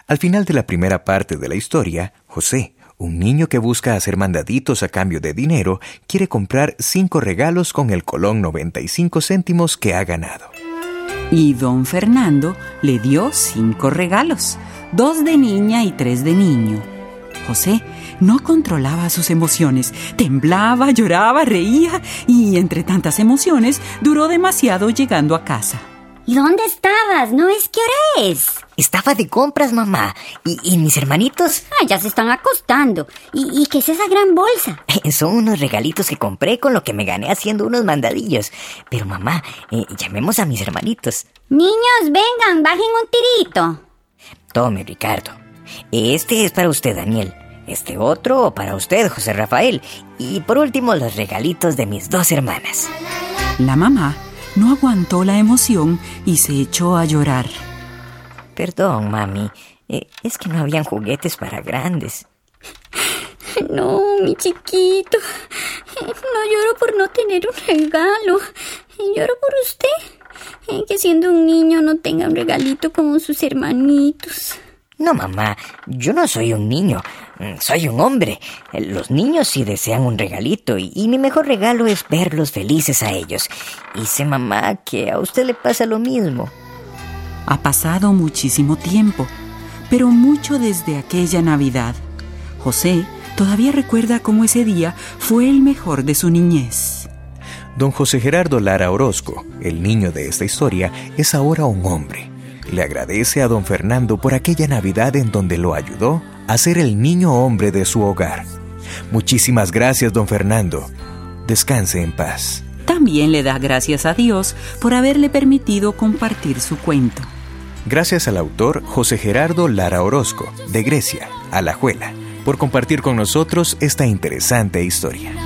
Al final de la primera parte de la historia, José, un niño que busca hacer mandaditos a cambio de dinero, quiere comprar 5 regalos con el colón 95 céntimos que ha ganado. Y don Fernando le dio 5 regalos, 2 de niña y 3 de niño. José no controlaba sus emociones, temblaba, lloraba, reía y entre tantas emociones duró demasiado llegando a casa. ¿Y dónde estabas? ¿No ves qué hora es? Estaba de compras, mamá. ¿Y mis hermanitos? Ya se están acostando. ¿Y qué es esa gran bolsa? Son unos regalitos que compré con lo que me gané haciendo unos mandadillos. Pero mamá, llamemos a mis hermanitos. Niños, vengan, bajen un tirito. Tome, Ricardo. Este es para usted, Daniel. Este otro para usted, José Rafael. Y por último, los regalitos de mis 2 hermanas. La mamá no aguantó la emoción y se echó a llorar. Perdón, mami. Es que no habían juguetes para grandes. No, mi chiquito. No lloro por no tener un regalo. Lloro por usted. Que siendo un niño no tenga un regalito como sus hermanitos. No, mamá. Yo no soy un niño. Soy un hombre. Los niños sí desean un regalito y mi mejor regalo es verlos felices a ellos. Y sé, mamá, que a usted le pasa lo mismo. Ha pasado muchísimo tiempo, pero mucho desde aquella Navidad. José todavía recuerda cómo ese día fue el mejor de su niñez. Don José Gerardo Lara Orozco, el niño de esta historia, es ahora un hombre. Le agradece a don Fernando por aquella Navidad en donde lo ayudó a ser el niño hombre de su hogar. Muchísimas gracias, don Fernando. Descanse en paz. También le da gracias a Dios por haberle permitido compartir su cuento. Gracias al autor José Gerardo Lara Orozco, de Grecia, Alajuela, por compartir con nosotros esta interesante historia.